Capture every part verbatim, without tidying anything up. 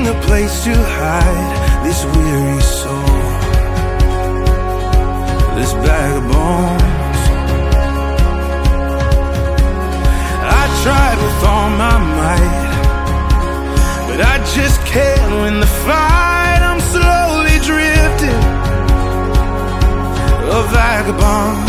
a place to hide this weary soul, this bag of bones. I tried with all my might, but I just can't win the fight. I'm slowly drifting, a vagabond.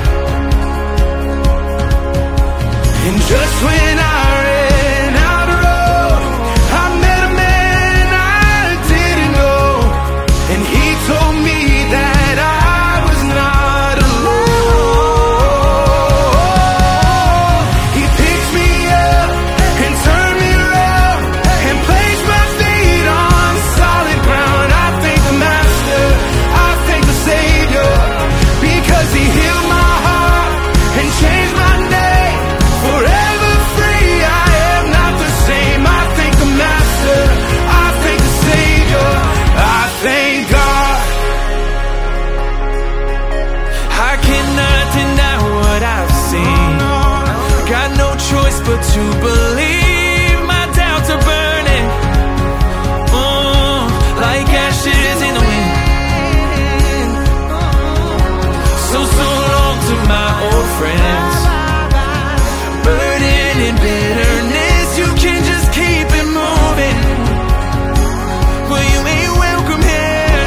And just when I ran out of road, I met a man I didn't know, and he told me that I was not alone. He picked me up and turned me around and placed my feet on solid ground. I thank the Master, I thank the Savior, because he healed my heart and changed my name. Forever free, I am not the same. I thank the Master, I thank the Savior, I thank God. I cannot deny what I've seen. Got no choice but to believe. My doubts are burning, mm, like ashes in the wind. So, so long to my old friends, burden and bitterness. You can just keep it moving, well, you ain't welcome here.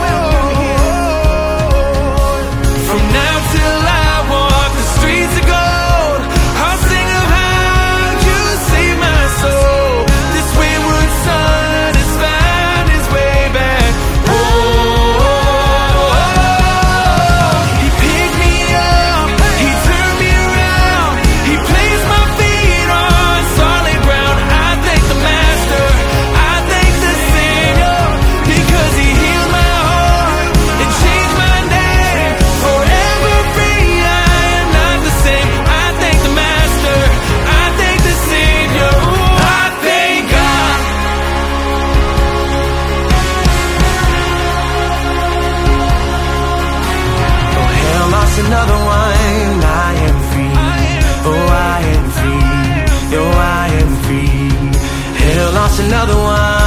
From now till I walk the streets of gold, I'll sing of how you saved my soul. This wayward son has found his way back. Oh, he picked me up, he turned me around, he placed my feet on solid ground. I thank the Master, I thank the Savior, because he healed my heart and changed my name. Forever free, I am not the same. I thank the Master, I thank the Savior, ooh, I thank God. Oh, hell lost another one. I am free. Oh, I am free. Oh, I am free. Hell lost another one.